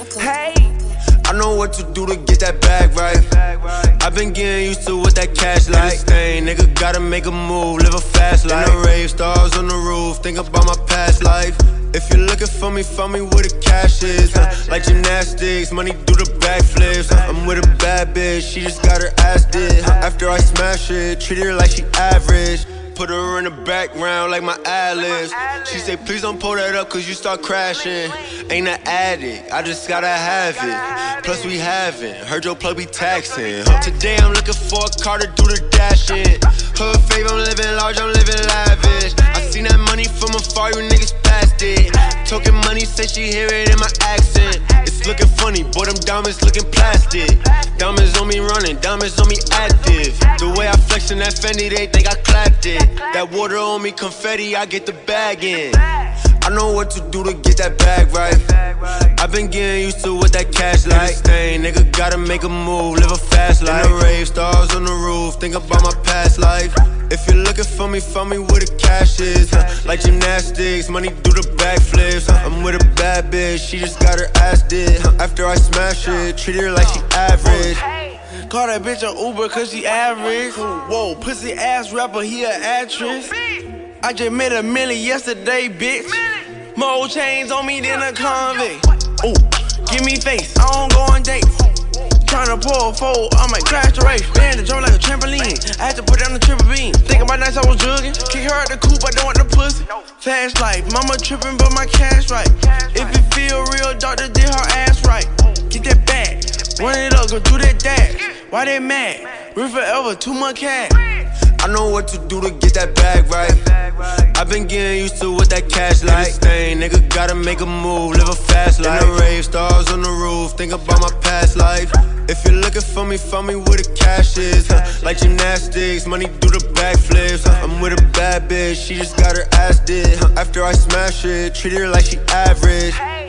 Hey, I know what to do to get that bag right. I've been getting used to what that cash like. Thing, nigga gotta make a move, live a fast life. In the rave, stars on the roof, think about my past life. If you're looking for me where the cash is. Like gymnastics, money do the backflips. I'm with a bad bitch, she just got her ass did. After I smash it, treat her like she average. Put her in the background like my ad-libs. She say, please don't pull that up cause you start crashing. Ain't an addict, I just gotta have it. Plus we haven't, heard your plug be taxing. Today I'm looking for a car to do the dashing. Hood fave, I'm living large, I'm living lavish. I seen that money from afar, you niggas passed it. Talking money, say she hear it in my accent. It's looking funny, boy, them diamonds looking plastic. Diamonds on me running, diamonds on me active. The way I flex in that Fendi, they think I clapped it. That water on me, confetti, I get the bag in. I know what to do to get that bag right. I've been getting used to what that cash like. Thing, nigga gotta make a move, live a fast life. In the rave, stars on the roof, think about my past life. If you're looking for me where the cash is. Like gymnastics, money do the backflips. I'm with a bad bitch, she just got her ass did. After I smash it, treat her like she average. Call that bitch an Uber cause she average. Whoa, pussy ass rapper, he a actress. I just made $1 million yesterday, bitch. More chains on me than a convict. Ooh, give me face, I don't go on dates. Tryna pull a fold, I might crash the race. Man, the jump like a trampoline. I had to put down the triple beam. Thinking about nights I was jugging. Kick her out the coupe, I don't want the pussy. Fast life, mama tripping, but my cash right. If it feel real, doctor did her ass right. Get that bag, run it up, go do that dash. Why they mad? Real forever, too much cash. I know what to do to get that bag right. I've been getting used to what that cash like. Thing, nigga gotta make a move, live a fast life. In the rave, stars on the roof, think about my past life. If you're looking for me where the cash is. Like gymnastics, money do the backflips. I'm with a bad bitch, she just got her ass did. After I smash it, treat her like she average.